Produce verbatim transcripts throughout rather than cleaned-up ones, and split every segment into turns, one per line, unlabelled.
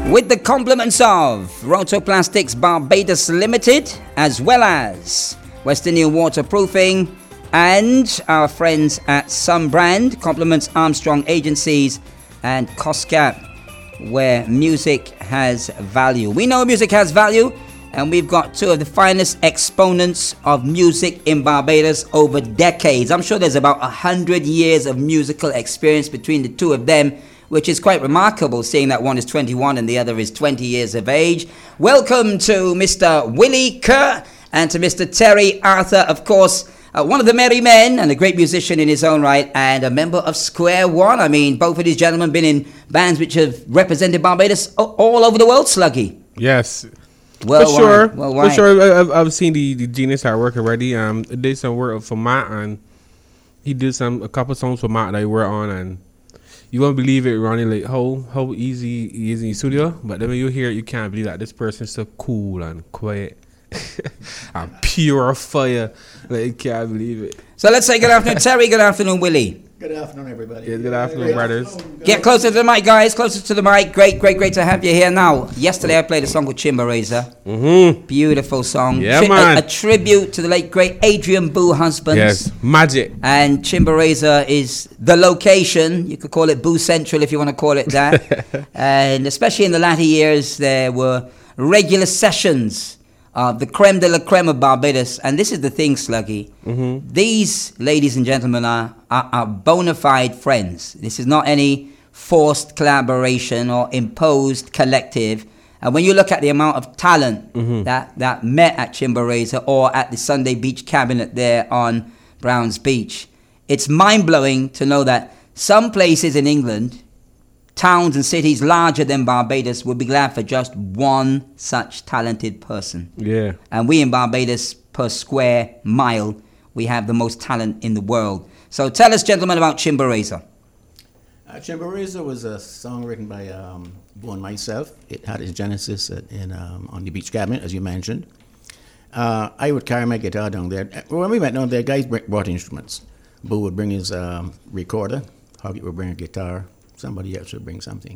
with the compliments of Rotoplastics Barbados Limited, as well as Western Union Waterproofing and our friends at Sunbrand, compliments Armstrong Agencies and COSCAP, where music has value. We know music has value, and we've got two of the finest exponents of music in Barbados over decades. I'm sure there's about one hundred years of musical experience between the two of them, which is quite remarkable, seeing that one is twenty-one and the other is twenty years of age. Welcome to Mister Willie Kerr and to Mister Terry Arthur, of course, uh, one of the merry men and a great musician in his own right, and a member of Square One. I mean, both of these gentlemen been in bands which have represented Barbados all over the world, Sluggy.
Yes.
Well,
for sure,
well,
for sure. I've, I've seen the, the Genius at work already. Um, I did some work for Matt, and he did some a couple songs for Matt that I worked on, and you won't believe it, Ronnie, like how how easy he is in the studio. But then when you hear it, you can't believe that this person's so cool and quiet and pure fire. Like, you can't believe it.
So let's say good afternoon, Terry. Good afternoon, Willie.
Good afternoon, everybody.
Yeah, good afternoon, good brothers.
Afternoon.
Get closer to the mic, guys. Closer to the mic. Great, great, great to have you here. Now, yesterday I played a song with Chimba Razor.
Mm-hmm.
Beautiful song.
Yeah,
Tri-
man.
A, a tribute to the late, great Adrian Boo Husbands.
Yes, magic.
And Chimba Razor is the location. You could call it Boo Central if you want to call it that. And especially in the latter years, there were regular sessions of the creme de la creme of Barbados. And this is the thing, Sluggy.
Mm-hmm.
These, ladies and gentlemen, are, are, are bona fide friends. This is not any forced collaboration or imposed collective. And when you look at the amount of talent
mm-hmm.
that, that met at Chimba Razor or at the Sunday Beach Cabinet there on Browns Beach, it's mind-blowing to know that some places in England, towns and cities larger than Barbados, would be glad for just one such talented person.
Yeah.
And we in Barbados, per square mile, we have the most talent in the world. So tell us, gentlemen, about Chimba Razor.
Uh, Chimba Razor was a song written by um, Bo and myself. It had its genesis at, in um, on the Beach Cabinet, as you mentioned. Uh, I would carry my guitar down there. When we went down there, guys brought instruments. Bo would bring his um, recorder. Hoggy would bring a guitar. Somebody else would bring something.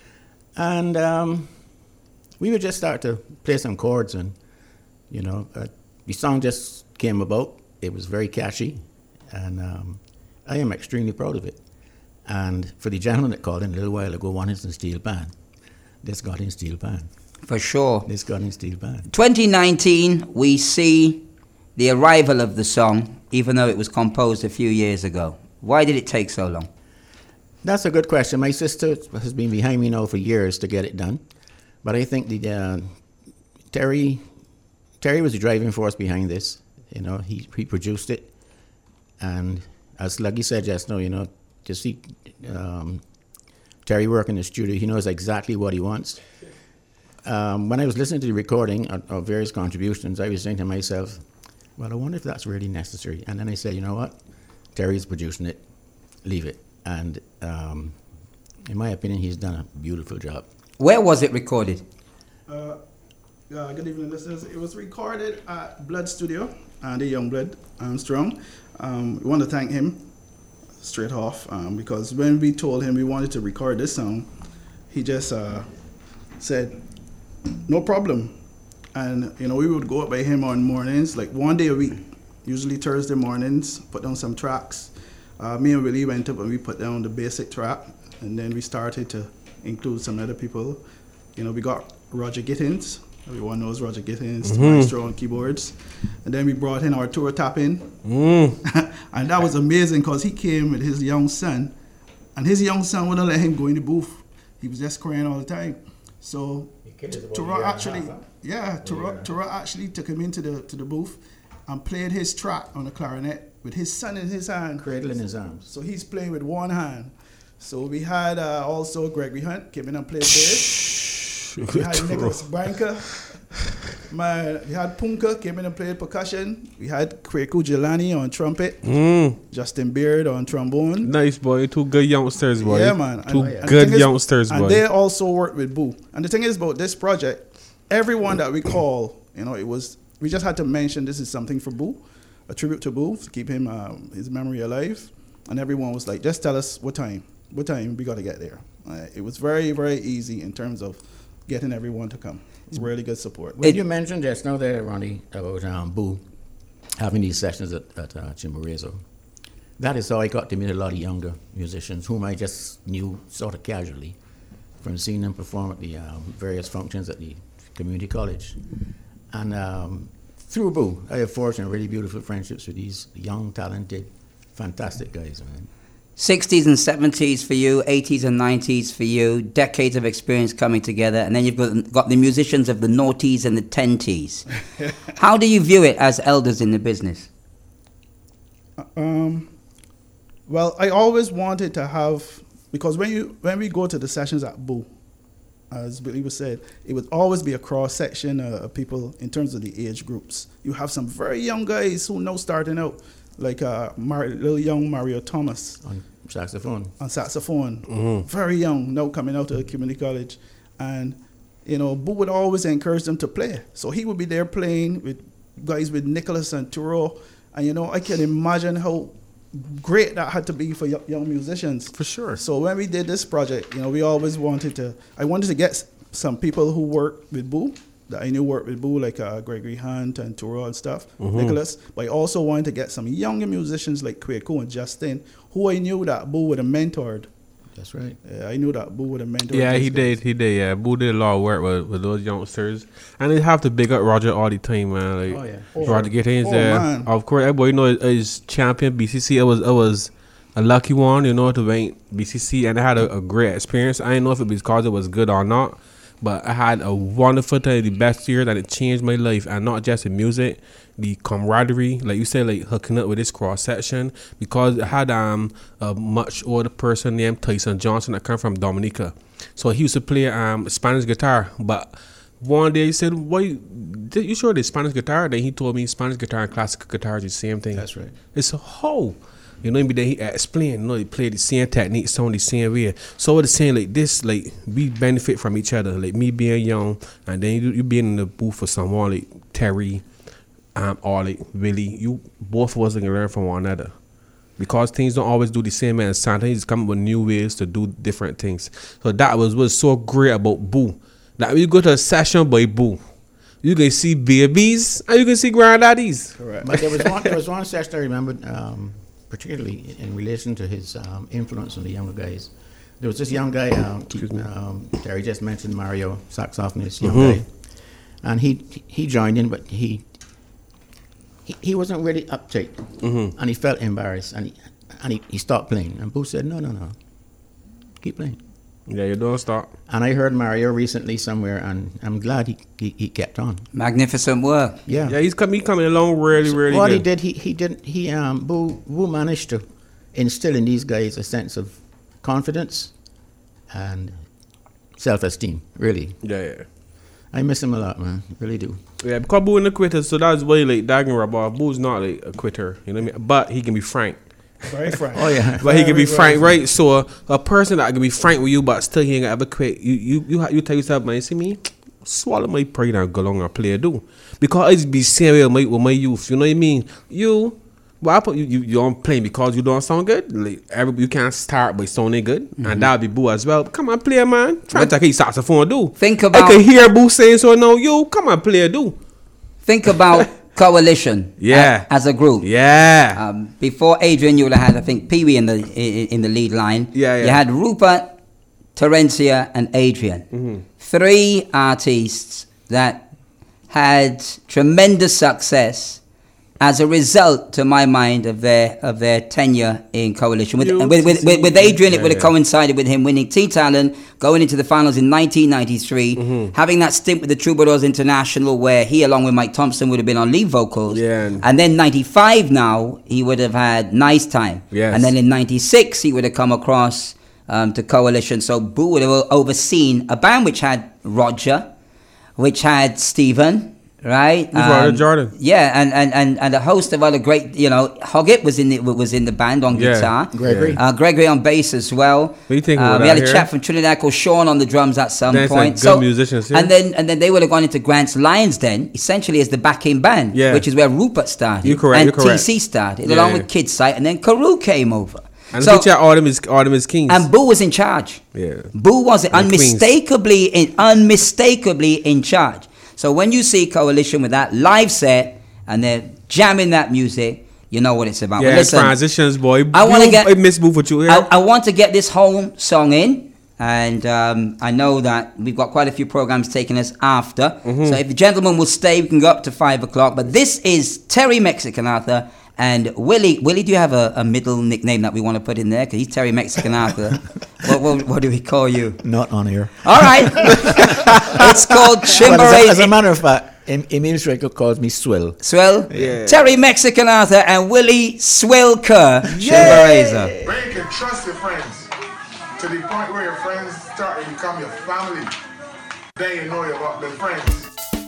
And um, we would just start to play some chords, and, you know, uh, the song just came about. It was very catchy, and um, I am extremely proud of it. And for the gentleman that called in a little while ago, wanted in steel pan. This got in steel pan.
For sure.
This got in steel pan.
twenty nineteen, we see the arrival of the song, even though it was composed a few years ago. Why did it take so long?
That's a good question. My sister has been behind me now for years to get it done. But I think the uh, Terry Terry was the driving force behind this. You know, he, he produced it. And as Sluggy said just now, you know, to see um, Terry work in the studio, he knows exactly what he wants. Um, when I was listening to the recording of, of various contributions, I was saying to myself, well, I wonder if that's really necessary. And then I said, you know what? Terry's producing it. Leave it. And um, in my opinion, he's done a beautiful job.
Where was it recorded?
Uh, uh, good evening, listeners. It was recorded at Blood Studio and the Young Blood Armstrong. Um, we want to thank him straight off um, because when we told him we wanted to record this song, he just uh, said, no problem. And, you know, we would go up by him on mornings, like one day a week, usually Thursday mornings, put down some tracks. Uh, me and Willie went up and we put down the basic track, and then we started to include some other people. You know, we got Roger Gittins. Everyone knows Roger Gittins, mm-hmm. maestro on keyboards. And then we brought in our tour tap in. Mm. And that was amazing because he came with his young son, and his young son wouldn't let him go in the booth. He was just crying all the time. So Tura actually, half, huh? yeah, Tura, Tura actually took him into the to the booth and played his track on the clarinet with his son in his hand.
Cradle in his arms.
So he's playing with one hand. So we had uh, also Gregory Hunt came in and played bass. We had Nicholas Banker. My, we had Punka came in and played percussion. We had Kweku Jelani on trumpet. Mm. Justin Beard on trombone.
Nice, boy. Two good youngsters, boy.
Yeah, man.
Two
and, and
good youngsters,
is,
boy.
And they also worked with Boo. And the thing is about this project, everyone that we call, you know, it was, we just had to mention this is something for Boo, a tribute to Boo, to keep him, um, his memory alive. And everyone was like, just tell us what time, what time we got to get there. Uh, it was very, very easy in terms of getting everyone to come. It's really good support.
When you mentioned just now there, Ronnie, about um, Boo having these sessions at, at uh, Chimborazo, that is how I got to meet a lot of younger musicians whom I just knew sort of casually from seeing them perform at the um, various functions at the community college. And um, through Boo, I have forged some really beautiful friendships with these young, talented, fantastic guys, man.
sixties and seventies for you, eighties and nineties for you, decades of experience coming together, and then you've got, got the musicians of the noughties and the tenties. How do you view it as elders in the business?
Um, well, I always wanted to have, because when you when we go to the sessions at Boo, as Billy was said, it would always be a cross section uh, of people in terms of the age groups. You have some very young guys who now starting out, like uh, Mar- little young Mario Thomas
On saxophone.
on saxophone,
Mm-hmm.
very young, now coming out of the community college, and you know, Boo would always encourage them to play. So he would be there playing with guys with Nicholas and Turo, and you know, I can imagine how great that had to be for y- young musicians.
For sure.
So when we did this project, you know, we always wanted to, I wanted to get s- some people who worked with Boo, that I knew worked with Boo, like uh, Gregory Hunt and Turo and stuff,
Mm-hmm.
Nicholas. But I also wanted to get some younger musicians like Kwaku and Justin, who I knew that Boo would have mentored.
That's right.
Yeah, I knew that Boo would have mentored.
Yeah,
those
he
guys.
did. He did. Yeah, Boo did a lot of work with, with those youngsters, and they have to big up Roger all the time, man. Like,
Oh, yeah.
Oh,
Roger Gittins
oh,
there.
man.
Of course, everybody know is champion B C C. It was it was a lucky one, you know, to win B C C, and I had a, a great experience. I didn't know if it was because it was good or not, but I had a wonderful time, the best year that it changed my life, and not just in music, the camaraderie, like you said, like hooking up with this cross section, because I had um a much older person named Tyson Johnson that come from Dominica, so he used to play um Spanish guitar, but one day he said, "Why you sure the Spanish guitar?" Then he told me Spanish guitar and classical guitar is the same thing.
That's right.
It's a whole. You know, then he explained, you know, they play the same technique, some the same way. So what it's saying, like this, like we benefit from each other. Like me being young, and then you, you being in the booth for someone like Terry, um, or like Willie. You both of us can learn from one another, because things don't always do the same. And sometimes come up with new ways to do different things. So that was what's so great about Boo. That when you go to a session by Boo, you can see babies and you can see granddaddies.
Correct.
But there was one, there was one session I remembered, um, particularly in relation to his um, influence on the younger guys. There was this young guy, um, um, Terry just mentioned Mario, saxophonist, young
Mhm.
guy, and he he joined in, but he he, he wasn't really uptight,
Mm-hmm.
and he felt embarrassed, and he and he, he stopped playing. And Boo said, "No, no, no, keep playing."
Yeah, you don't stop.
And I heard Mario recently somewhere, and I'm glad he he, he kept on.
Magnificent work.
Yeah.
Yeah, he's coming, coming along really, really
what
good.
he did, he he didn't he um Boo Boo managed to instill in these guys a sense of confidence and self-esteem. Really,
Yeah, yeah.
I miss him a lot, man. Really do.
Yeah, because Boo in a quitter, so that's why like Dagon Rabah. Boo's not like a quitter, you know what I mean? But he can be frank.
Very frank.
Oh yeah.
But he can be
Very,
frank,
very
right? So a, a person that can be frank with you, but still he ain't gonna ever quit. You you you, ha- you tell yourself, man, you see me, swallow my pride and go along and play a do. Because I just be serious with my, with my youth, you know what I mean? You, well, I put you, you, you don't play because you don't sound good. Like every, you can't start by sounding good, and that'll be Boo as well. Come on, play, man. Try to take his saxophone, do.
Think
I
about
can hear Boo saying so. No, you come on, play, do.
think about Coalition.
Yeah.
a- as a group.
Yeah.
Um, before Adrian, you would have had, I think, Pee Wee in the in, in the lead line.
Yeah, yeah.
You had Rupert, Terencia, and Adrian.
Mm-hmm.
Three artists that had tremendous success as a result, to my mind, of their of their tenure in Coalition. With,
You
with, with, with, with Adrian, it
Yeah,
would have
yeah.
coincided with him winning T-Talent, going into the finals in nineteen ninety-three,
Mm-hmm.
having that stint with the Troubadours International, where he, along with Mike Thompson, would have been on lead vocals.
Yeah, and-
And then ninety-five now, he would have had Nice Time.
Yes.
And then in ninety-six, he would have come across um, to Coalition. So Boo would have overseen a band which had Roger, which had Stephen, right?
With Roger Jordan.
Yeah, and, and, and, and a host of other great, you know, Hoggett was in the, was in the band on
Yeah.
guitar.
Gregory.
Uh, Gregory on bass as well.
What do you think
Uh,
about
we
that
had a
here?
chap from Trinidad called Sean on the drums at some
That's
point.
like good musicians, yeah.
And then and then they would have gone into Grant's Lions Den, essentially as the backing band,
Yeah.
which is where Rupert started.
You're correct,
And
you're correct.
T C started,
Yeah,
along
yeah.
with Kid Sight, and then Carew came over.
And
So-
the picture all them is all them is kings.
And Boo was in charge.
Yeah.
Boo was
And
unmistakably in, unmistakably in charge. So when you see Coalition with that live set and they're jamming that music, you know what it's about.
yeah,
But listen,
transitions, boy.
I wanna
You-
get-
I miss move what you hear.
I, I want to get this whole song in, and um, I know that we've got quite a few programs taking us after.
Mm-hmm.
So if the gentleman will stay, we can go up to five o'clock. But this is Terry Mexican Arthur and Willie. Willie, do you have a, a middle nickname that we want to put in there? Because he's Terry Mexican Arthur. what, what, what do we call you?
Not on air.
All right. It's called
Well, as, a, as a
Chimborazo.
matter of fact, Em- Emil Schrecker calls me Swill.
Swell.
Yeah.
Terry Mexican Arthur and Willie Swill Kerr. Chimborazo.
Where you can trust your friends to the point where your friends start to become your family. Then you know you got the friends.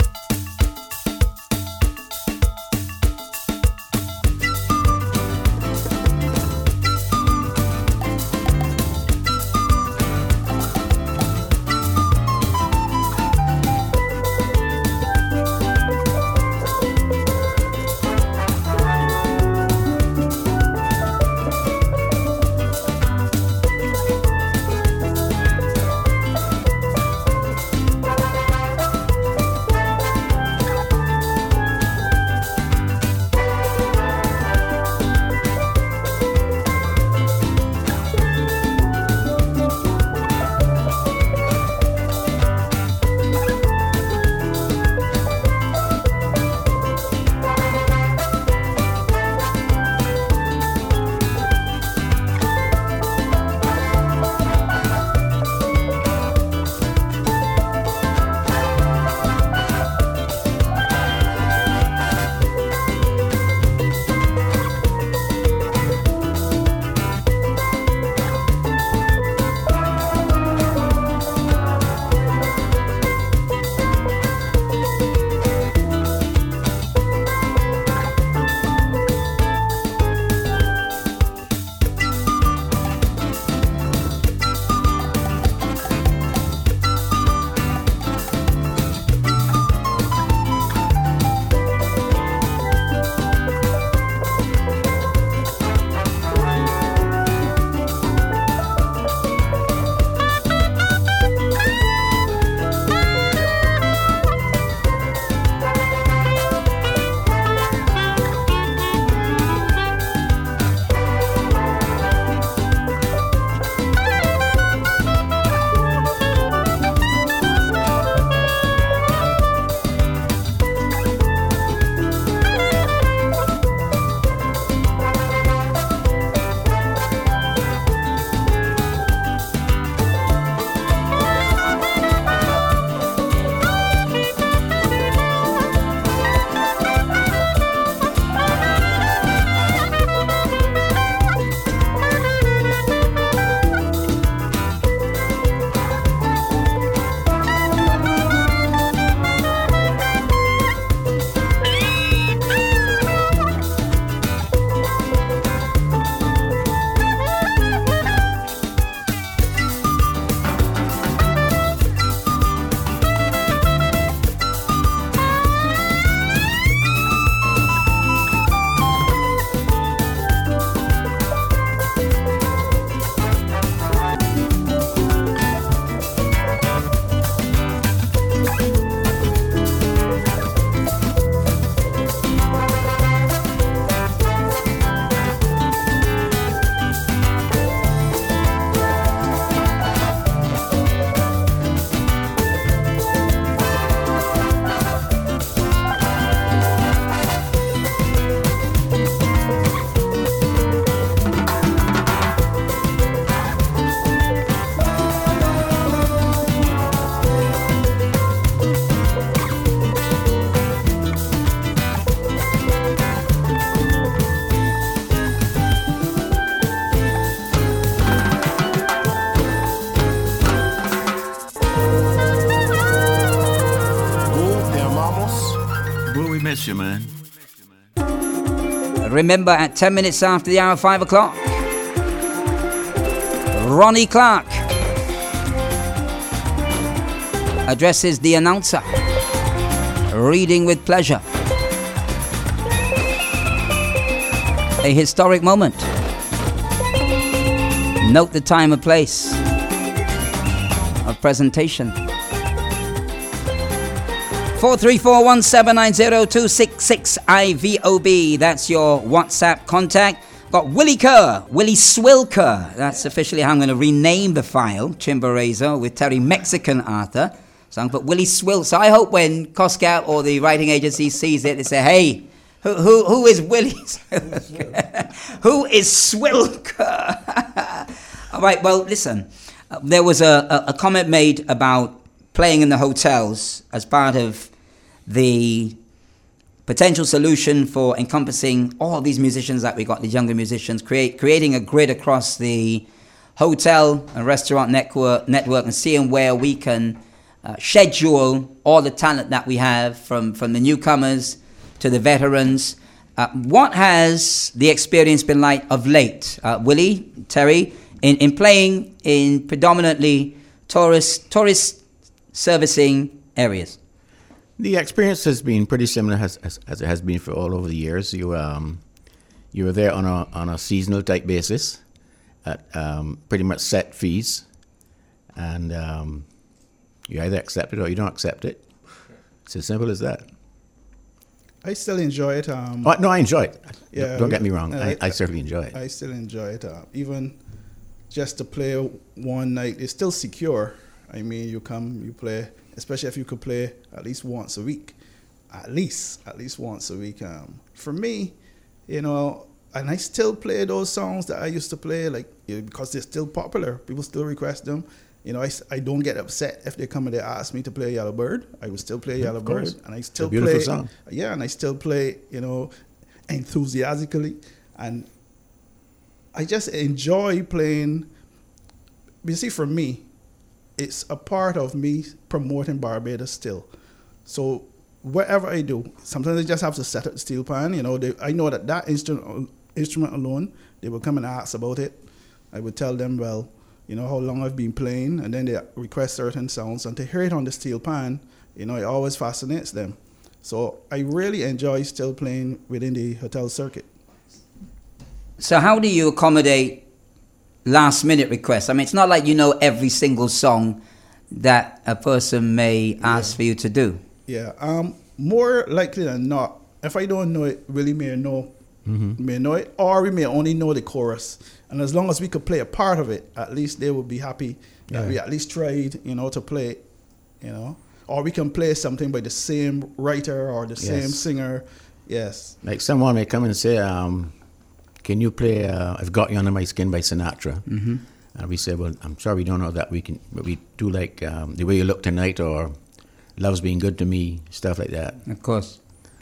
miss you, man.
Remember, at ten minutes after the hour, five o'clock, Ronnie Clark addresses the announcer, reading with pleasure. A historic moment. Note the time and place of presentation. four three four, one seven nine zero, two six six I V O B. That's your WhatsApp contact. Got Willie Kerr, Willie Swilker. That's officially how I'm going to rename the file. Chimborazo with Terry Mexican Arthur. So I'm going to put Willie Swil. So I hope when COSCAP or the writing agency sees it, they say, hey, who who, who is Willie Swilker? Who is Swilker? All right, well, listen. Uh, there was a, a, a comment made about playing in the hotels as part of the potential solution for encompassing all these musicians that we got, these younger musicians, create creating a grid across the hotel and restaurant network, network and seeing where we can uh, schedule all the talent that we have, from, from the newcomers to the veterans. Uh, what has the experience been like of late, uh, Willie, Terry, in, in playing in predominantly tourist tourist servicing areas?
The experience has been pretty similar as, as, as it has been for all over the years. You um, you were there on a on a seasonal type basis, at um, pretty much set fees, and um, you either accept it or you don't accept it. It's as simple as that.
I still enjoy it. Um,
oh, no, I enjoy it.
Yeah,
don't get me wrong.
uh,
I, I certainly enjoy it.
I still enjoy it. Uh, even just to play one night, it's still secure. I mean, you come, you play. Especially if you could play at least once a week, at least, at least once a week. Um, for me, you know, and I still play those songs that I used to play, like, you know, because they're still popular. People still request them. You know, I, I don't get upset if they come and they ask me to play Yellow Bird. I will still play
Yeah,
Yellow
of
Bird,
course.
and I still
It's a beautiful
play.
song.
Yeah, and I still play, you know, enthusiastically, and I just enjoy playing. You see, for me, it's a part of me promoting Barbados still. So whatever I do, sometimes I just have to set up the steel pan. You know, they, I know that that instrument, instrument alone, they will come and ask about it. I would tell them, well, you know, how long I've been playing, and then they request certain sounds. And to hear it on the steel pan, you know, it always fascinates them. So I really enjoy still playing within the hotel circuit.
So how do you accommodate last minute requests? I mean, it's not like you know every single song that a person may ask yeah. for you to do.
Yeah, um, more likely than not, if I don't know it, Willie may know, mm-hmm. may know it, or we may only know the chorus. And as long as we could play a part of it, at least they would be happy that yeah. we at least tried, you know, to play it, you know. Or we can play something by the same writer or the yes. same singer. Yes.
Like someone may come and say, um, can you play uh, I've Got You Under My Skin by Sinatra? Mm-hmm. And we say, well, I'm sorry we don't know that. We can, but we do like um, The Way You Look Tonight or Love's Been Good to Me, stuff like that.
Of course.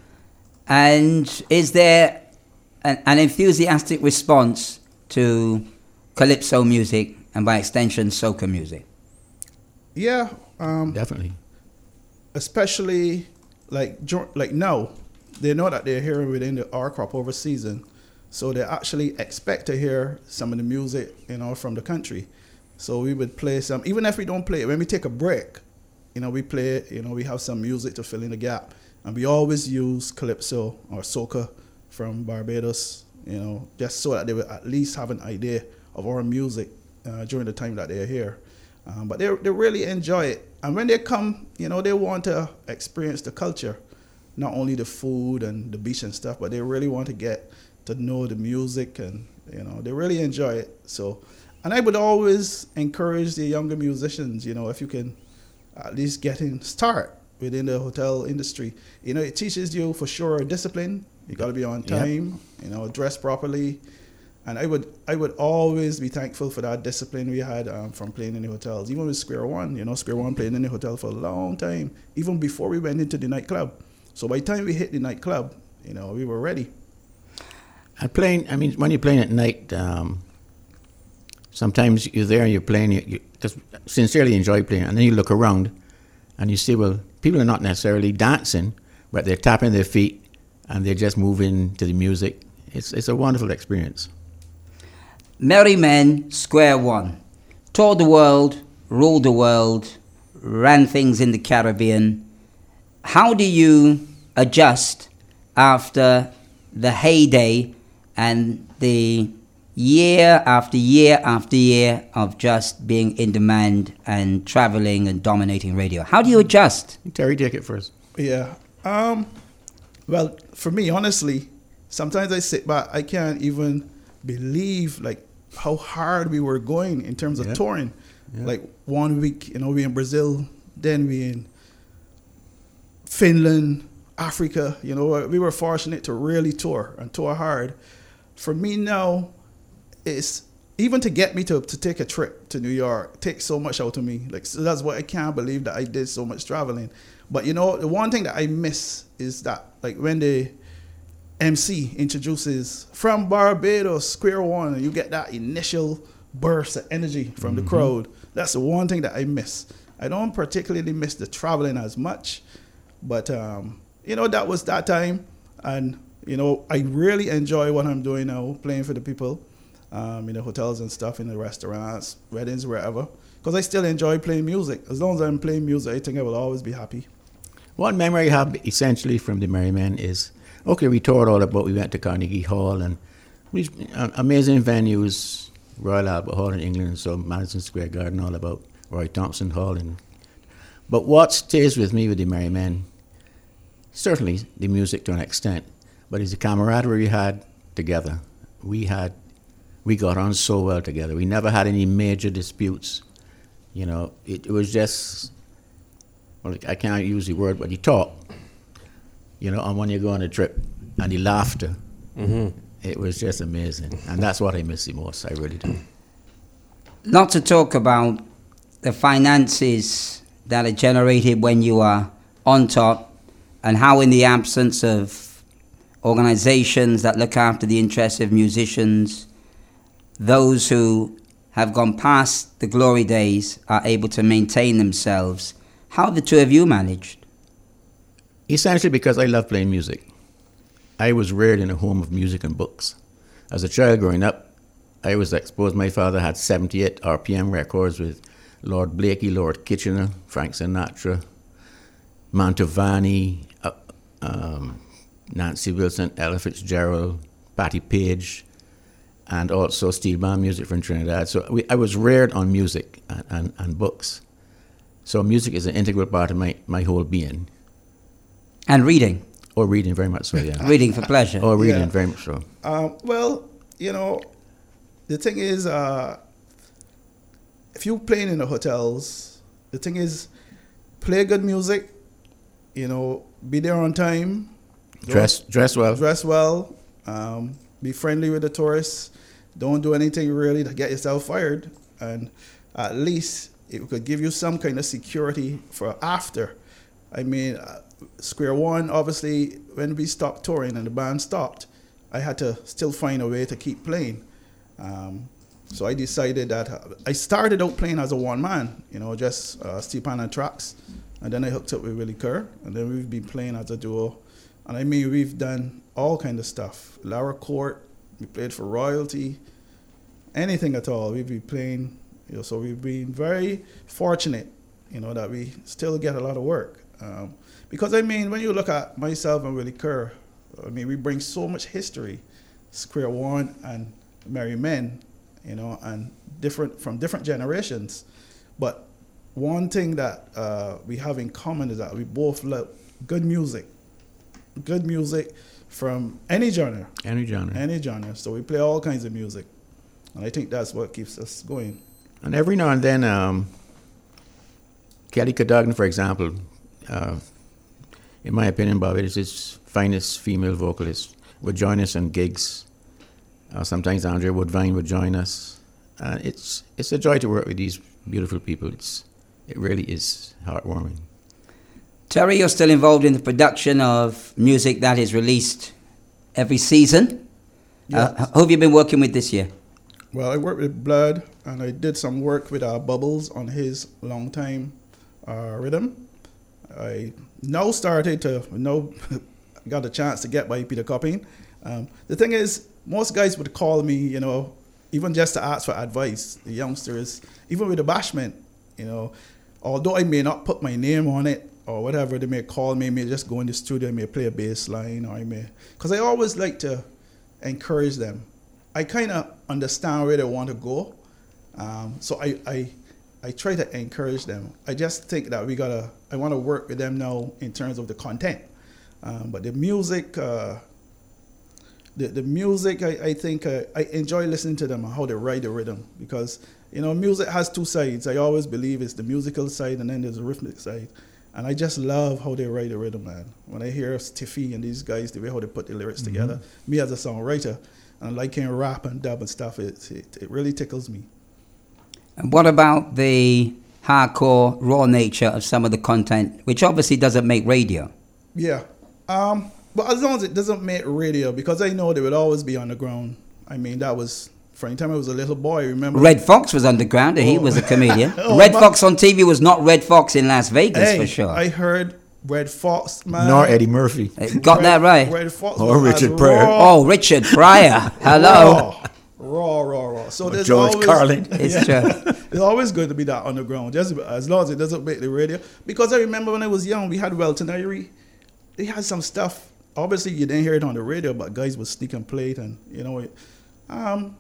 And is there an, an enthusiastic response to calypso music and by extension soca music?
Yeah. Um,
Definitely.
Especially like like now, they know that they're hearing within the our crop over season. So they actually expect to hear some of the music, you know, from the country. So we would play some, even if we don't play it, when we take a break, you know, we play, you know, we have some music to fill in the gap. And we always use calypso or soca from Barbados, you know, just so that they would at least have an idea of our music uh, during the time that they're here. Um, but they they really enjoy it. And when they come, you know, they want to experience the culture, not only the food and the beach and stuff, but they really want to get to know the music, and you know they really enjoy it. So, and I would always encourage the younger musicians, you know, if you can at least get in start within the hotel industry. You know, it teaches you for sure discipline. You got to be on time, yep. you know, dress properly. And I would I would always be thankful for that discipline we had um, from playing in the hotels. Even with Square One, you know, Square One played in the hotel for a long time, even before we went into the nightclub. So by the time we hit the nightclub, you know, we were ready.
And playing, I mean, when you're playing at night, um, sometimes you're there and you're playing, you, you just sincerely enjoy playing, and then you look around and you see, well, people are not necessarily dancing, but they're tapping their feet and they're just moving to the music. It's it's a wonderful experience.
Merry Men, Square One. Toured the world, ruled the world, ran things in the Caribbean. How do you adjust after the heyday and the year after year after year of just being in demand and traveling and dominating radio? How do you adjust?
Terry, take it first.
Yeah. Um, well, for me, honestly, sometimes I sit back, I can't even believe like how hard we were going in terms of
Yeah.
touring.
Yeah.
Like one week, you know, we in Brazil, then we in Finland, Africa. You know, we were fortunate to really tour and tour hard. For me now, it's even to get me to, to take a trip to New York takes so much out of me. Like, so that's why I can't believe that I did so much traveling. But you know, the one thing that I miss is that like when the M C introduces from Barbados, Square One, you get that initial burst of energy from mm-hmm. the crowd. That's the one thing that I miss. I don't particularly miss the traveling as much, but um, you know, that was that time, and you know, I really enjoy what I'm doing now, playing for the people, um, in the hotels and stuff, in the restaurants, weddings, wherever. Because I still enjoy playing music. As long as I'm playing music, I think I will always be happy.
One memory I have essentially from the Merry Men is, okay, we toured all about, we went to Carnegie Hall and we, uh, amazing venues, Royal Albert Hall in England, so Madison Square Garden, all about Roy Thompson Hall. And, but what stays with me with the Merry Men, certainly the music to an extent, but it's the camaraderie we had together. We had, we got on so well together. We never had any major disputes. You know, it, it was just, well, I can't use the word, but the talk, you know, and when you go on a trip, and the laughter, mm-hmm. it was just amazing. And that's what I miss the most, I really do.
Not to talk about the finances that are generated when you are on top, and how in the absence of organizations that look after the interests of musicians, those who have gone past the glory days are able to maintain themselves. How have the two of you managed?
Essentially because I love playing music. I was reared in a home of music and books. As a child growing up, I was exposed. My father had seventy-eight R P M records with Lord Blakey, Lord Kitchener, Frank Sinatra, Mantovani, uh, um, Nancy Wilson, Ella Fitzgerald, Patti Page, and also steel band music from Trinidad. So we, I was reared on music and, and, and books. So music is an integral part of my, my whole being.
And reading?
Or reading, very much so, yeah.
Reading for pleasure?
Or reading,
Yeah.
very much so.
Um, well, you know, the thing is, uh, if you're playing in the hotels, the thing is, play good music, you know, be there on time.
Dress dress well.
Dress well. Um, be friendly with the tourists. Don't do anything really to get yourself fired. And at least it could give you some kind of security for after. I mean, uh, Square One, obviously, when we stopped touring and the band stopped, I had to still find a way to keep playing. Um, so I decided that uh, I started out playing as a one man, you know, just uh, Stepan and tracks. And then I hooked up with Willie Kerr, and then we've been playing as a duo. And I mean, we've done all kind of stuff. Lara Court, we played for Royalty, anything at all. We've been playing, you know, so we've been very fortunate, you know, that we still get a lot of work. Um, because I mean, when you look at myself and Willie Kerr, I mean, we bring so much history, Square One and Merry Men, you know, and different from different generations. But one thing that uh, we have in common is that we both love good music. Good music from any genre.
Any genre.
Any genre. So we play all kinds of music. And I think that's what keeps us going.
And every now and then, um, Kelly Cadogan, for example, uh, in my opinion, Barbados' finest female vocalist, would join us on gigs. Uh, sometimes Andrea Woodvine would join us. Uh, it's it's a joy to work with these beautiful people. It's It really is heartwarming.
Terry, you're still involved in the production of music that is released every season.
Yes.
Uh, who have you been working with this year?
Well, I worked with Blood, and I did some work with uh, Bubbles on his long time uh, rhythm. I now started to, now got a chance to get by Peter Copping. Um, the thing is, most guys would call me, you know, even just to ask for advice, the youngsters, even with the bashment, you know, although I may not put my name on it or whatever, they may call me, may just go in the studio, may play a bass line, or I may, because I always like to encourage them. I kind of understand where they want to go. Um, so I, I I try to encourage them. I just think that we gotta. I want to work with them now in terms of the content, um, but the music. Uh, The, the music, I, I think uh, I enjoy listening to them and how they write the rhythm, because, you know, music has two sides. I always believe it's the musical side and then there's the rhythmic side. And I just love how they write the rhythm, man. When I hear Tiffy and these guys, the way how they put the lyrics mm-hmm. together, me as a songwriter, and like hearing rap and dub and stuff, it, it, it really tickles me.
And what about the hardcore, raw nature of some of the content, which obviously doesn't make radio?
Yeah. Um... But as long as it doesn't make radio, because I know they would always be underground. I mean, that was, from the time I was a little boy, remember?
Red Fox was underground and oh. he was a comedian. oh, Red
man.
Fox on T V was not Red Fox in Las Vegas,
hey,
for sure.
I heard Red Fox, man.
Nor Eddie Murphy.
Got
Red,
that right.
Red Fox
or Richard Pryor.
Oh, Richard Pryor. Hello.
Raw, raw, raw. raw. So there's
George
always,
Carlin.
It's
yeah,
true.
It's always good to be that underground, just as long as it doesn't make the radio. Because I remember when I was young, we had Welton Irie. They had some stuff. Obviously, you didn't hear it on the radio, but guys would sneak and play it, and you know, um,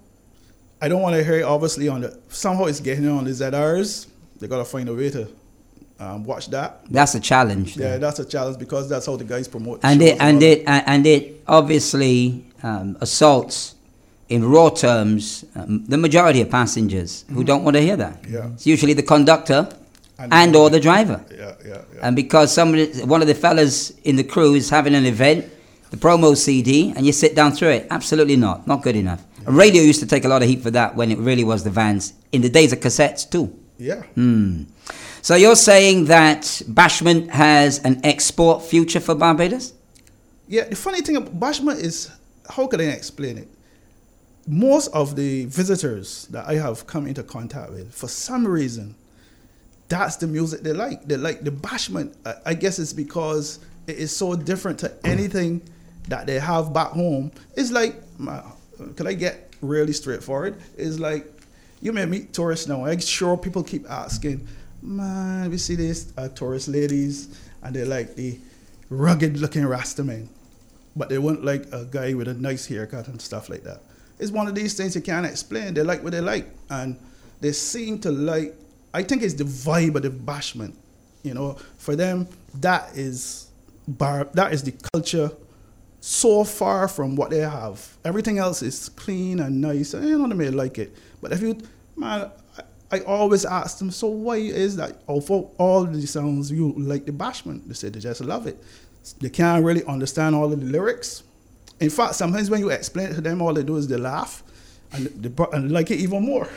I don't want to hear it obviously on the. Somehow it's getting on the Z Rs. They gotta find a way to um, watch that.
That's a challenge.
Yeah,
though.
that's a challenge because that's how the guys promote.
And
shows
it and
all
it and, and it obviously um, assaults, in raw terms, um, the majority of passengers who
Mm-hmm.
don't want to hear that.
Yeah.
It's usually the conductor
And,
and or the driver.
Yeah, yeah, yeah.
And because somebody, one of the fellas in the crew is having an event, the promo C D, and you sit down through it, absolutely not, not good enough. Yeah. And radio used to take a lot of heat for that when it really was the vans in the days of cassettes too.
Yeah.
Hmm. So you're saying that Bashment has an export future for Barbados?
Yeah, the funny thing about Bashment is, how can I explain it? Most of the visitors that I have come into contact with, for some reason, that's the music they like. They like the Bashment. I guess it's because it is so different to anything that they have back home. It's like, can I get really straightforward? It's like, you may meet tourists now. I'm sure people keep asking, man, we see these uh, tourist ladies, and they're like the rugged-looking Rastaman, but they want like a guy with a nice haircut and stuff like that. It's one of these things you can't explain. They like what they like, and they seem to like. I think it's the vibe of the Bashment. You know, for them, that is bar. That is the culture. So far from what they have, everything else is clean and nice. And you know, they may like it, but if you, man, I, I always ask them. So why is that? Of all the sounds, you like the Bashment? They say they just love it. They can't really understand all of the lyrics. In fact, sometimes when you explain it to them, all they do is they laugh and they and like it even more.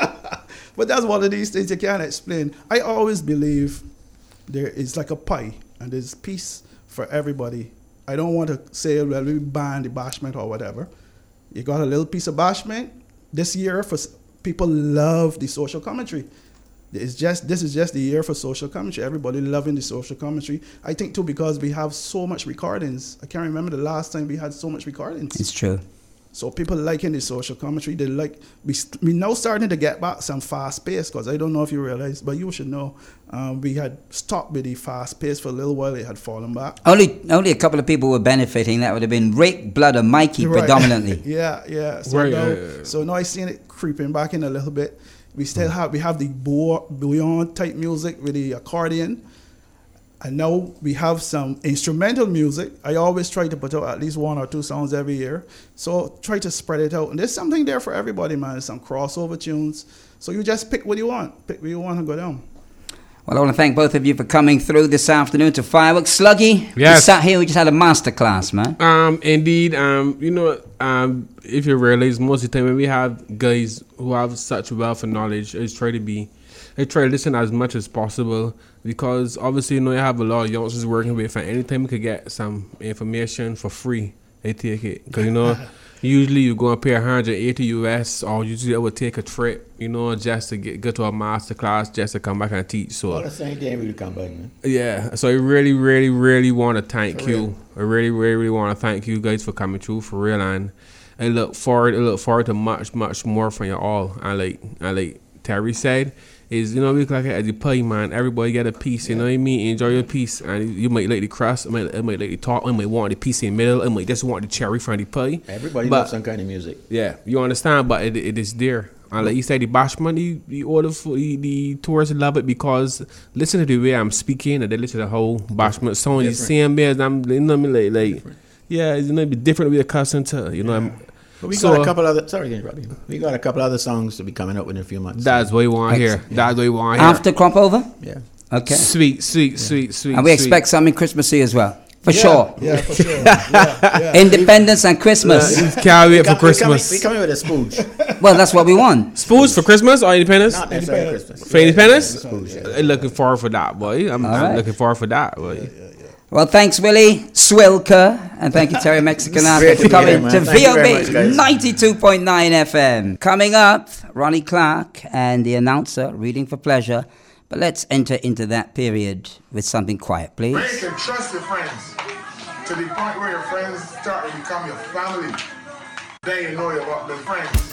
But that's one of these things you can't explain. I always believe there is like a pie and there's piece for everybody. I don't want to say, well, we ban the Bashment or whatever. You got a little piece of Bashment. This year, for people love the social commentary. It's just This is just the year for social commentary. Everybody loving the social commentary. I think, too, because we have so much recordings. I can't remember the last time we had so much recordings.
It's true.
So people liking the social commentary. They like we we now starting to get back some fast pace, because I don't know if you realize, but you should know, um, we had stopped with the fast pace for a little while. It had fallen back.
Only only a couple of people were benefiting. That would have been Rick, Blood, and Mikey
Right.
predominantly.
yeah, yeah. So
Right,
now,
yeah, yeah, yeah.
so now I seen it creeping back in a little bit. We still have we have the bouillon type music with the accordion. And now we have some instrumental music. I always try to put out at least one or two songs every year. So try to spread it out. And there's something there for everybody, man. There's some crossover tunes. So you just pick what you want. Pick what you want and go down.
Well, I want to thank both of you for coming through this afternoon to Fireworks. Sluggy, we
Yes.
sat here, we just had a masterclass, man.
Um, indeed. Um, you know, um, if you realize, most of the time when we have guys who have such wealth of knowledge, is try to be, they try to listen as much as possible, because obviously, you know, you have a lot of youngsters working with, and anytime you could get some information for free, they take it. Because, you know, usually you go and pay one hundred eighty U S, or usually I would take a trip, you know, just to get, go to a master class, just to come back and teach. So,
Well, the same thing we come back, man.
yeah, so I really, really, really want to thank
For
you.
real.
I really, really, really want to thank you guys for coming through, for real, and I look forward, I look forward to much, much more from you all. And like, and like Terry said, is, you know, we like at the pie, man. Everybody get a piece, you know what I mean? Enjoy your piece. And you might like the crust, you might, you might like the top, you might want the piece in the middle, you might just want the cherry from the pie.
Everybody
But-
loves some kind of music.
Yeah, you understand, but it, it is there. And like you said, the bashment, the, the order for the, the tourists love it because listen to the way I'm speaking and they listen to the whole bashment song. You see them as I'm, you know what I mean? Like, like yeah, it's gonna be different with a cousin to, you know. I'm,
But we
so,
got a couple other. Sorry, to interrupt you. We got a couple other songs to be coming up in a few months.
That's what we want to hear. That's what we want to hear.
After crop over?
yeah.
Okay.
Sweet, sweet, sweet, sweet.
And we
sweet.
expect something Christmassy as well. For
Yeah,
sure.
Yeah, for sure. Yeah, yeah.
Independence and Christmas.
Uh, Can't wait
We
for
come, we coming,
Christmas.
we coming with a spooge.
Well, that's what we want.
Spools for Christmas or Independence?
Not necessarily
Independence.
Christmas.
For Independence?
Spooge, yeah.
I'm looking forward for that, boy. I'm,
All
I'm
right.
looking forward for that, boy.
Well, thanks, Willie Swilker, and thank you, Terry Mexican,
Great to
for
be
coming
here, man.
to
Thank you very
V
much,
O
guys.
B ninety-two point nine F M. Coming up, Ronnie Clark and the announcer reading for pleasure. But let's enter into that period with something quiet, please.
Where you can trust your friends to the point where your friends start to become your family. Then you know you got the friends.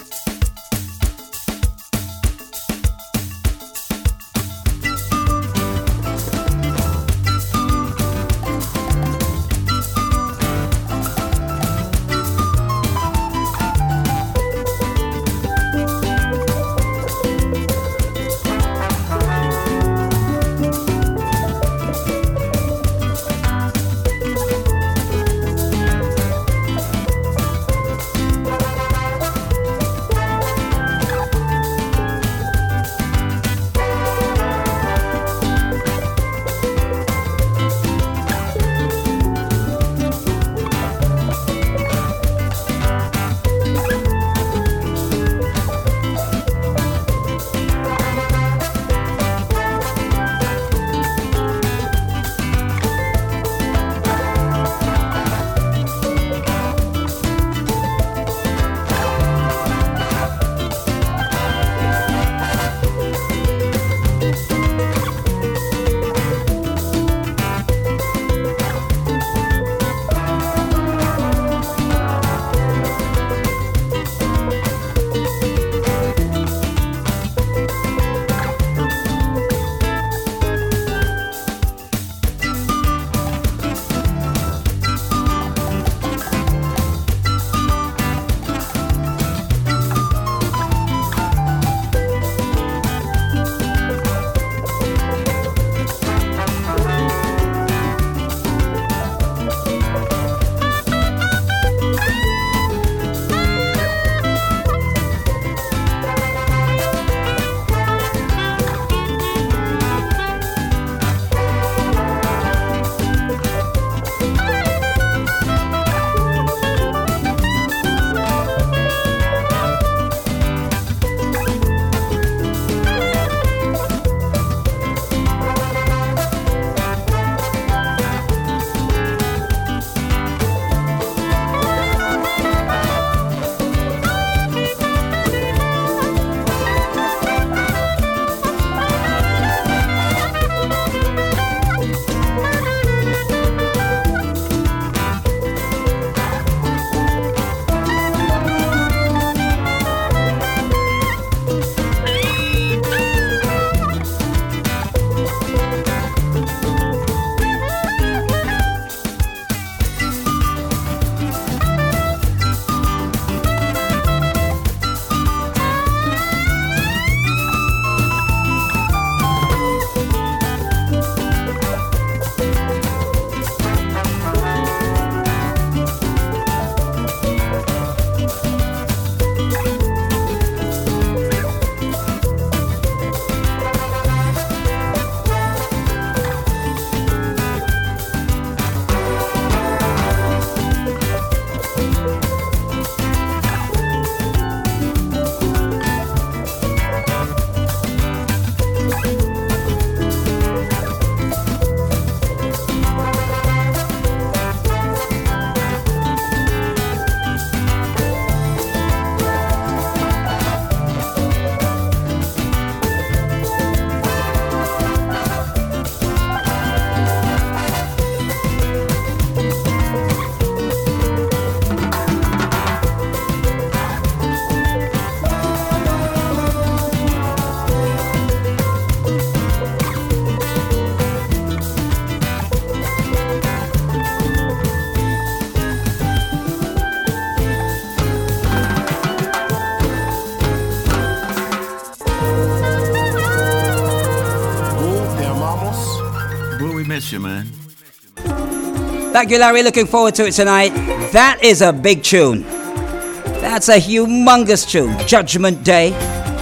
Boy, we miss you, man.
Thank you, Larry. Looking forward to it tonight. That is a big tune. That's a humongous tune. Judgment Day.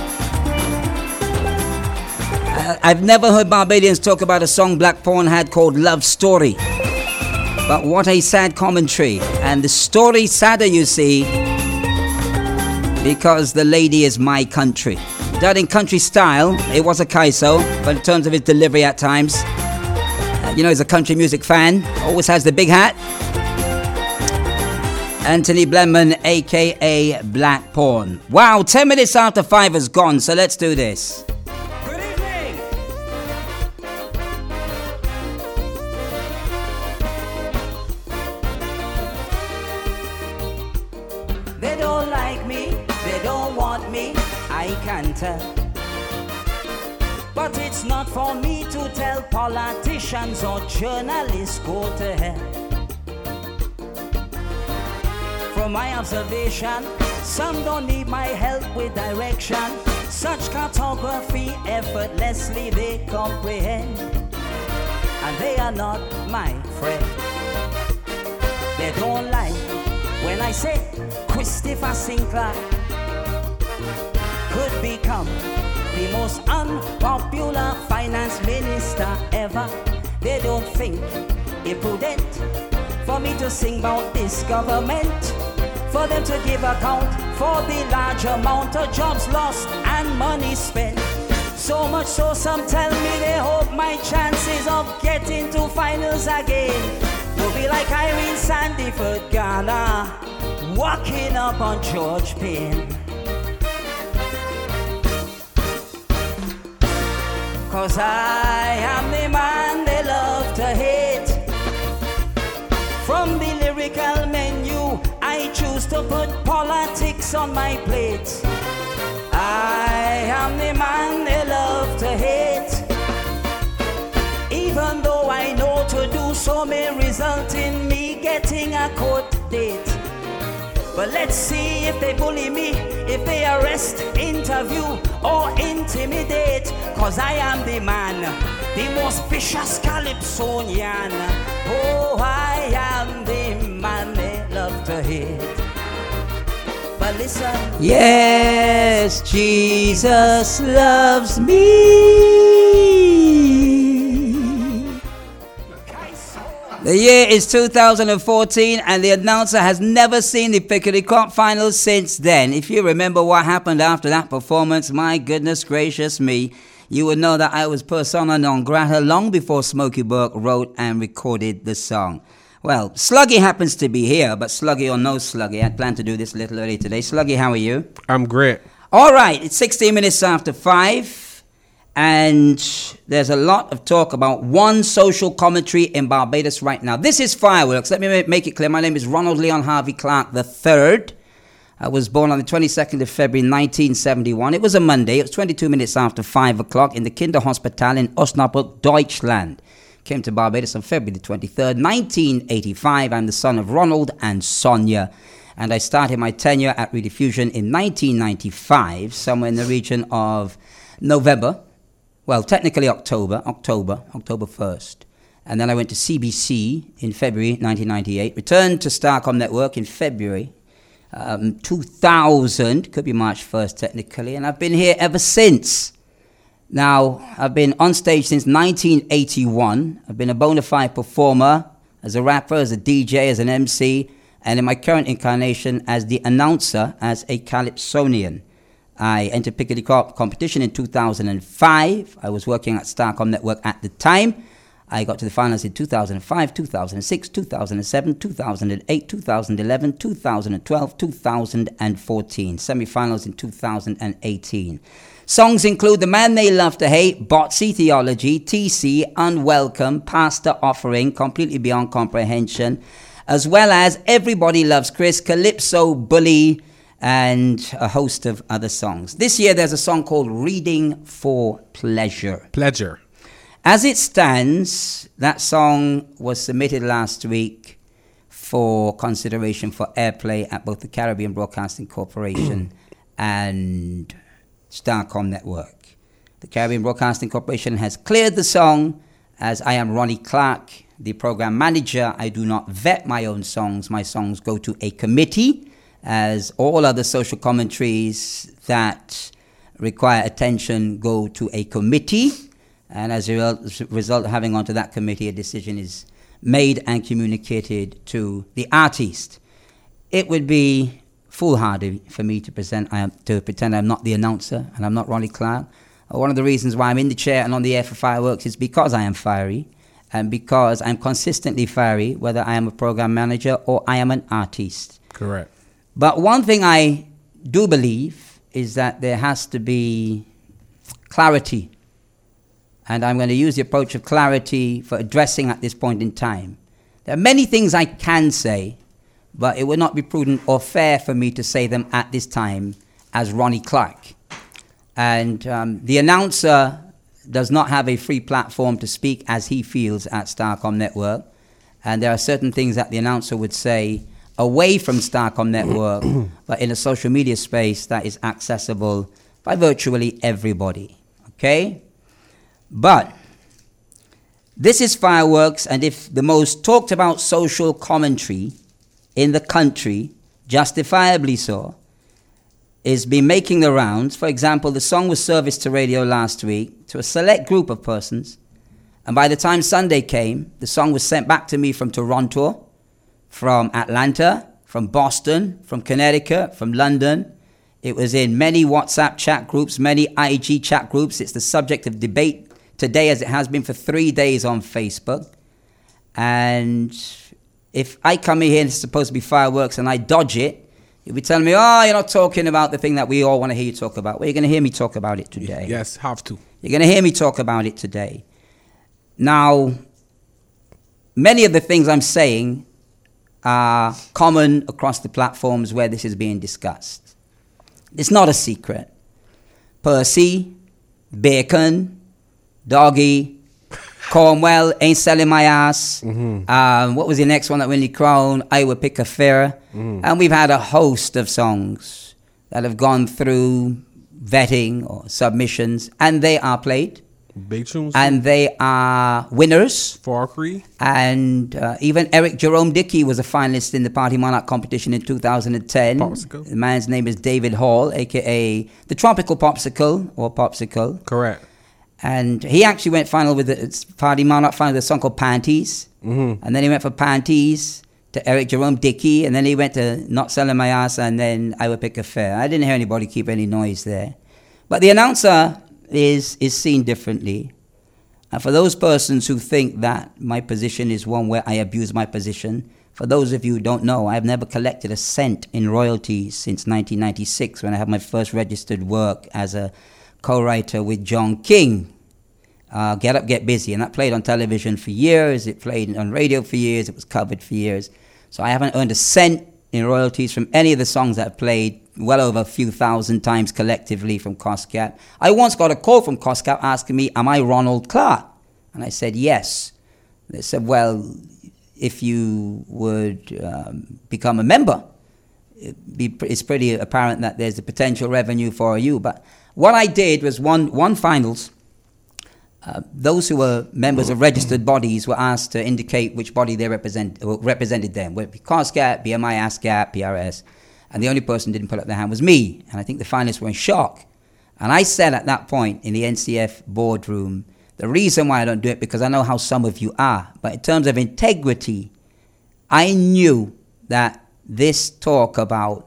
Uh, I've never heard Barbadians talk about a song Black Pawn had called Love Story. But what a sad commentary. And the story sadder, you see, because the lady is my country. Done in country style. It was a Kaiso, but in terms of his delivery at times, uh, you know, he's a country music fan. Always has the big hat. Anthony Blenman, a k a. Black Pawn. Wow, ten minutes after five has gone, so let's do this.
Good evening. They don't like me, they don't want me, I can tell. But it's not for me to tell politicians or journalists go to hell. From my observation, some don't need my help with direction. Such cartography effortlessly they comprehend. And they are not my friend. They don't like when I say Christopher Sinclair could become the most unpopular finance minister ever. They don't think it prudent for me to sing about this government, for them to give account for the large amount of jobs lost and money spent. So much so some tell me they hope my chances of getting to finals again will be like Irene Sandyford Ghana walking up on George Payne. Cause I am the man they love to hate. From the lyrical menu, I choose to put politics on my plate. I am the man they love to hate. Even though I know to do so may result in me getting a court date. But let's see if they bully me, if they arrest, interview, or intimidate. Cause I am the man, the most vicious Calypsonian. Oh, I am the man they love to hate. But listen.
Yes, Jesus loves me. The year is two thousand fourteen and the announcer has never seen the Piccadilly Cup finals since then. If you remember what happened after that performance, my goodness gracious me, you would know that I was persona non grata long before Smokey Burke wrote and recorded the song. Well, Sluggy happens to be here, but Sluggy or no Sluggy, I planned to do this a little early today. Sluggy, how are you?
I'm great.
All right, it's sixteen minutes after five. And there's a lot of talk about one social commentary in Barbados right now. This is Fireworks. Let me make it clear. My name is Ronald Leon Harvey Clark the third. I was born on the twenty-second of February nineteen seventy-one. It was a Monday. It was twenty-two minutes after five o'clock in the Kinderhospital in Osnabrück, Deutschland. Came to Barbados on February the twenty-third, nineteen eighty-five. I'm the son of Ronald and Sonia. And I started my tenure at Rediffusion in nineteen ninety-five, somewhere in the region of November. Well, technically October, October, October first. And then I went to C B C in February nineteen ninety-eight, returned to Starcom Network in February um, two thousand, could be March first technically, and I've been here ever since. Now, I've been on stage since nineteen eighty-one. I've been a bona fide performer, as a rapper, as a D J, as an M C, and in my current incarnation as the announcer, as a Calypsonian. I entered Piccadilly Cup competition in two thousand five. I was working at Starcom Network at the time. I got to the finals in two thousand five, two thousand six, two thousand seven, two thousand eight, two thousand eleven, two thousand twelve, two thousand fourteen. Semi-finals in two thousand eighteen. Songs include The Man They Love to Hate, Botsy Theology, T C, Unwelcome, Pastor Offering, Completely Beyond Comprehension, as well as Everybody Loves Chris, Calypso Bully, and a host of other songs. This year there's a song called Reading for Pleasure.
Pleasure.
As it stands, that song was submitted last week for consideration for airplay at both the Caribbean Broadcasting Corporation and Starcom Network. The Caribbean Broadcasting Corporation has cleared the song, as I am Ronnie Clark, the program manager, I do not vet my own songs. My songs go to a committee, as all other social commentaries that require attention go to a committee. And as a result of having onto that committee, a decision is made and communicated to the artist. It would be foolhardy for me to present, I am, to pretend I'm not the announcer and I'm not Ronnie Clark. One of the reasons why I'm in the chair and on the air for Fireworks is because I am fiery, and because I'm consistently fiery, whether I am a program manager or I am an artist.
Correct.
But one thing I do believe is that there has to be clarity. And I'm going to use the approach of clarity for addressing at this point in time. There are many things I can say, but it would not be prudent or fair for me to say them at this time as Ronnie Clark. And um, the announcer does not have a free platform to speak as he feels at Starcom Network. And there are certain things that the announcer would say away from Starcom Network, but in a social media space that is accessible by virtually everybody. Okay? But this is Fireworks, and if the most talked about social commentary in the country, justifiably so, is been making the rounds. For example, the song was serviced to radio last week to a select group of persons, and by the time Sunday came, the song was sent back to me from Toronto, from Atlanta, from Boston, from Connecticut, from London. It was in many WhatsApp chat groups, many I G chat groups. It's the subject of debate today, as it has been for three days on Facebook. And if I come in here and it's supposed to be Fireworks and I dodge it, you'll be telling me, oh, you're not talking about the thing that we all want to hear you talk about. Well, you're going to hear me talk about it today.
Yes, have to.
You're going to hear me talk about it today. Now, many of the things I'm saying are common across the platforms where this is being discussed. It's not a secret. Percy, Bacon, Doggy, Cornwell, Ain't Selling My Ass. Mm-hmm. Um, what was the next one that Winnie Crown? I Would Pick a Fair. Mm-hmm. And we've had a host of songs that have gone through vetting or submissions, and they are played.
Big tunes.
And they are winners.
Farkery.
And uh, even Eric Jerome Dickey was a finalist in the Party Monarch competition in two thousand ten.
Popsicle.
The man's name is David Hall, a k a the Tropical Popsicle, or Popsicle.
Correct.
And he actually went final with the Party Monarch final with a song called Panties. Mm-hmm. And then he went for Panties to Eric Jerome Dickey. And then he went to Not Selling My Ass, and then I Would Pick a Fair. I didn't hear anybody keep any noise there. But the announcer is is seen differently. And for those persons who think that my position is one where I abuse my position, for those of you who don't know, I've never collected a cent in royalties since nineteen ninety-six, when I had my first registered work as a co-writer with John King, uh, Get Up, Get Busy. And that played on television for years. It played on radio for years. It was covered for years. So I haven't earned a cent in royalties from any of the songs that I've played, well over a few thousand times collectively from COSCAP. I once got a call from COSCAP asking me, am I Ronald Clark? And I said, yes. They said, well, if you would um, become a member, it'd be, it's pretty apparent that there's a potential revenue for you. But what I did was one, one finals. Uh, those who were members of registered bodies were asked to indicate which body they represent, represented them. Whether it be COSCAP, B M I, ASCAP, P R S. And the only person who didn't put up their hand was me. And I think the finalists were in shock. And I said at that point in the N C F boardroom, the reason why I don't do it, because I know how some of you are. But in terms of integrity, I knew that this talk about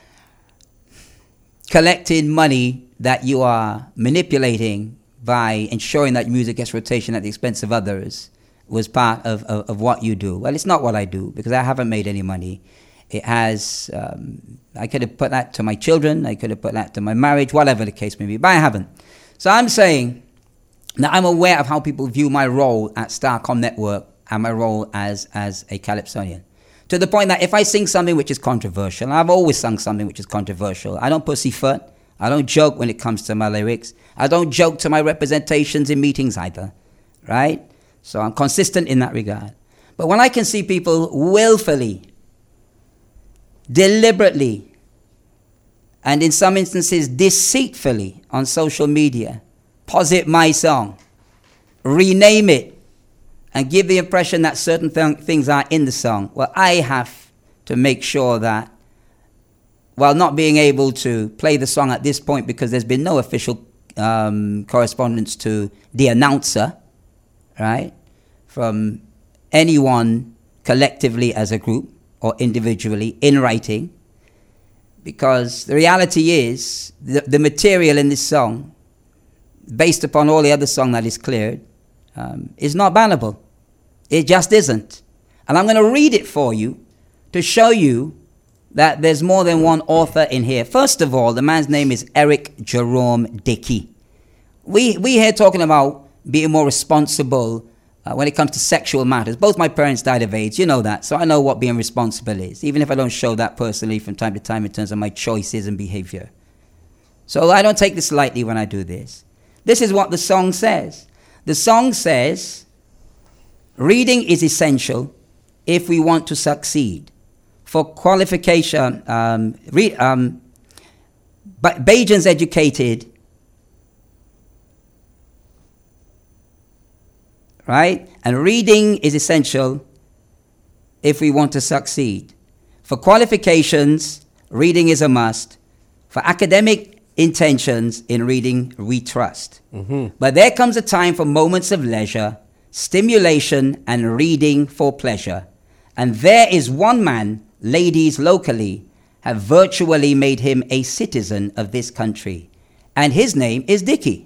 collecting money that you are manipulating by ensuring that music gets rotation at the expense of others was part of, of, of what you do. Well, it's not what I do, because I haven't made any money. It has, um, I could have put that to my children, I could have put that to my marriage, whatever the case may be, but I haven't. So I'm saying that I'm aware of how people view my role at Starcom Network and my role as, as a Calypsonian. To the point that if I sing something which is controversial, and I've always sung something which is controversial, I don't pussyfoot, I don't joke when it comes to my lyrics, I don't joke to my representations in meetings either, right? So I'm consistent in that regard. But when I can see people willfully, deliberately, and in some instances deceitfully on social media posit my song, rename it, and give the impression that certain th- things are in the song. Well, I have to make sure that, while not being able to play the song at this point because there's been no official um, correspondence to the announcer, right, from anyone collectively as a group or individually in writing, because the reality is the, the material in this song, based upon all the other song that is cleared, um, is not bannable. It just isn't. And I'm going to read it for you to show you that there's more than one author in here. First of all, the man's name is Eric Jerome Dickey. We we here talking about being more responsible uh, when it comes to sexual matters. Both my parents died of AIDS, you know that, so I know what being responsible is, even if I don't show that personally from time to time in terms of my choices and behavior. So I don't take this lightly when I do this. This is what the song says. The song says, reading is essential if we want to succeed. For qualification, um, re, um, but Bajan's educated, right? And reading is essential if we want to succeed. For qualifications, reading is a must. For academic intentions, in reading we trust. Mm-hmm. But there comes a time for moments of leisure, stimulation, and reading for pleasure. And there is one man, ladies locally have virtually made him a citizen of this country. And his name is Dickey.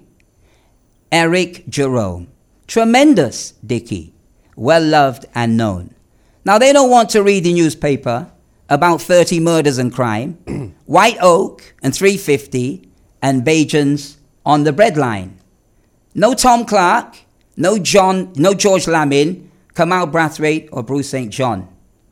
Eric Jerome. Tremendous Dickey. Well-loved and known. Now, they don't want to read the newspaper about thirty murders and crime, White Oak and three fifty, and Bajan's on the breadline. No Tom Clark, no John, no George Lamin, Kamal Brathwaite, or Bruce Saint John.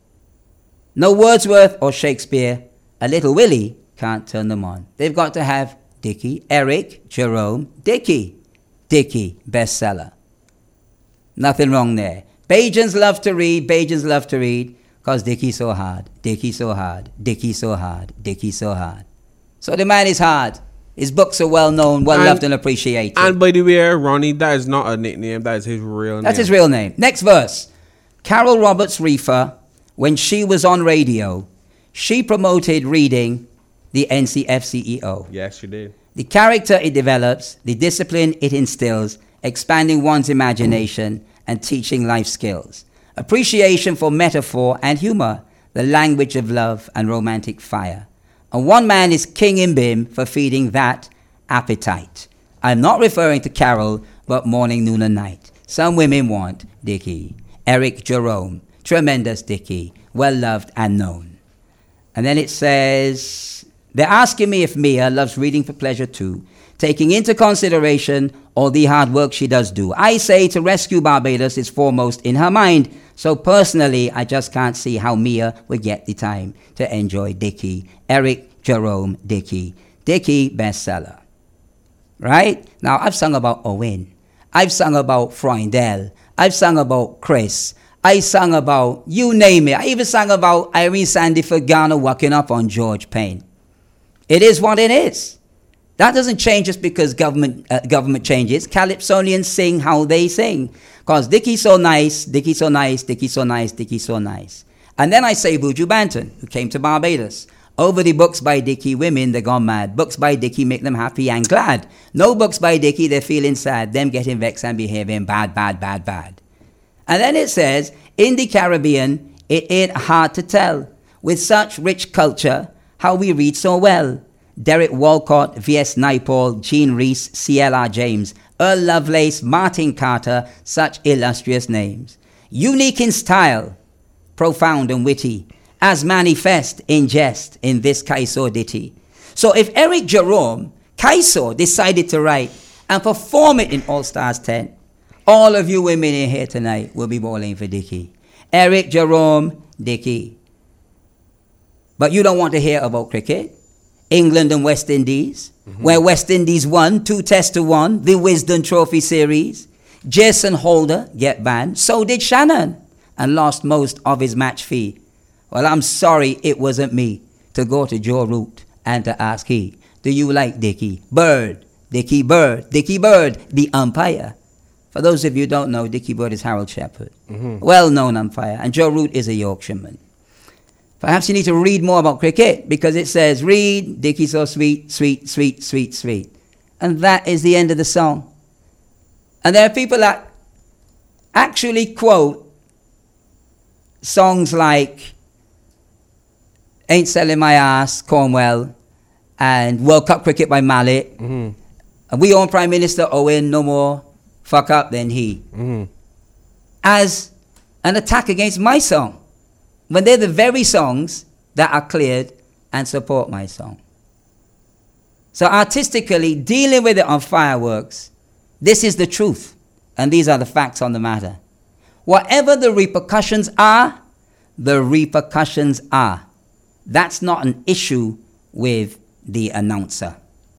No Wordsworth or Shakespeare. A little Willie can't turn them on. They've got to have Dickey, Eric Jerome Dickey. Dickey, bestseller. Nothing wrong there. Bajans love to read, Bajans love to read, because Dickey's so hard, Dickey's so hard, Dickey's so hard, Dickey's so hard. So the man is hard. His books are well known, well loved and appreciated.
And by the way, Ronnie, that is not a nickname, that is his real name.
That's his real name. Next verse. Carol Roberts Reefer, when she was on radio, she promoted reading the N C F C E O.
Yes, she did.
The character it develops, the discipline it instills, expanding one's imagination and teaching life skills. Appreciation for metaphor and humor, the language of love and romantic fire. And one man is king in Bim for feeding that appetite. I'm not referring to Carol, but morning, noon, and night. Some women want Dickey. Eric Jerome, tremendous Dickey, well-loved and known. And then it says, they're asking me if Mia loves reading for pleasure too, taking into consideration all the hard work she does do. I say to rescue Barbados is foremost in her mind. So personally, I just can't see how Mia would get the time to enjoy Dickey. Eric Jerome Dickey. Dickey bestseller. Right? Now, I've sung about Owen. I've sung about Freundel. I've sung about Chris. I sang about, you name it. I even sang about Irene Sandiford Garner walking up on George Payne. It is what it is. That doesn't change just because government uh, government changes. Calypsonians sing how they sing. Because Dickey's so nice, Dickey's so nice, Dickey's so nice, Dickey's so nice. And then I say Buju Banton, who came to Barbados. Over the books by Dickey, women, they're gone mad. Books by Dickey make them happy and glad. No books by Dickey, they're feeling sad. Them getting vexed and behaving bad, bad, bad, bad. And then it says, in the Caribbean, it ain't hard to tell. With such rich culture, how we read so well. Derek Walcott, V S Naipaul, Jean Rees, C L R James, Earl Lovelace, Martin Carter, such illustrious names. Unique in style, profound and witty, as manifest in jest in this Kaiso ditty. So if Eric Jerome, Kaiso, decided to write and perform it in All Stars ten, all of you women in here tonight will be bowling for Dickey. Eric Jerome Dickey. But you don't want to hear about cricket. England and West Indies, mm-hmm. where West Indies won two tests to one, the Wisden Trophy Series. Jason Holder get banned, so did Shannon, and lost most of his match fee. Well, I'm sorry it wasn't me to go to Joe Root and to ask he, do you like Dickey Bird? Dickey Bird, Dickey Bird, the umpire. For those of you who don't know, Dickie Bird is Harold Shepherd. Mm-hmm. Well known umpire. And Joe Root is a Yorkshireman. Perhaps you need to read more about cricket, because it says, read, Dickie so sweet, sweet, sweet, sweet, sweet. And that is the end of the song. And there are people that actually quote songs like Ain't Selling My Ass, Cornwell, and World Cup Cricket by Mallet. Mm-hmm. And we own Prime Minister Owen, no more fuck up than he. Mm-hmm. As an attack against my song, when they're the very songs that are cleared and support my song. So artistically, dealing with it on Fireworks, this is the truth, and these are the facts on the matter. Whatever the repercussions are, the repercussions are. That's not an issue with the announcer.